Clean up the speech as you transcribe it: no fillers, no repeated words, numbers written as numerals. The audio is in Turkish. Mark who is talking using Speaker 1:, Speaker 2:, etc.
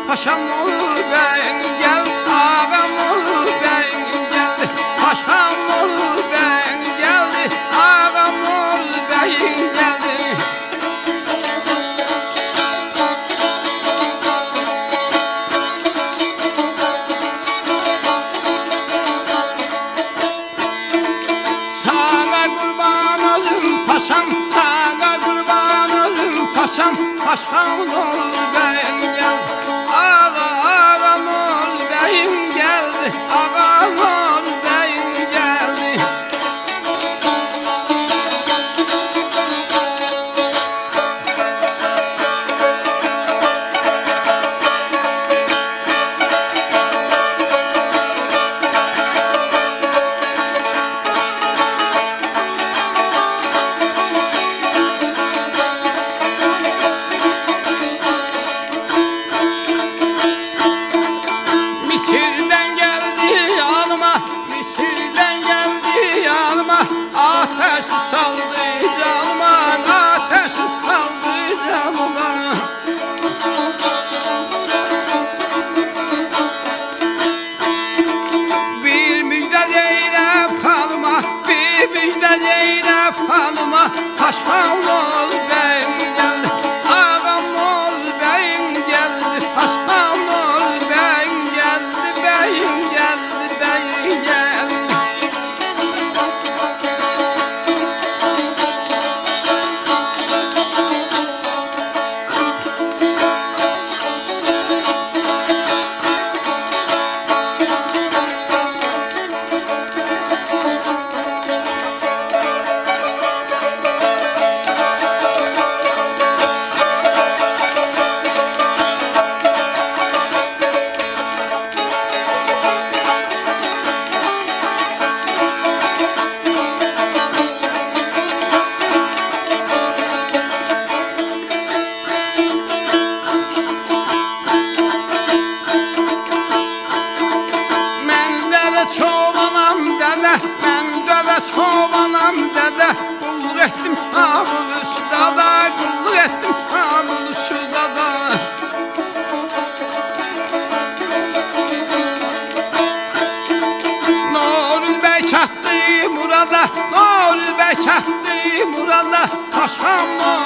Speaker 1: paşam ol ben gel, ağam ol ben gel, paşam ol ben gel, ağam ol ben gel. Sana kurban olun paşam, sana kurban olun paşam, paşam ol ben gel, ağam ol ben gel, ağam ol ben gel. Misir'den geldi yanıma, Misir'den geldi yanıma, ateş saldı canıma, ateş saldı canıma. Bir müjde Zeynep Hanım'a, bir müjde Zeynep Hanım'a, paşam ol ben gel, ağam ol ben gel, paşam ol ben gel, ben gel, ben gel. Çobanam dede, mən dede çobanam dede, kulluk ettim hamıl üstada, kulluk ettim hamıl üstada. Nurul Bey çattı murada, Nurul Bey çattı murada, paşam ol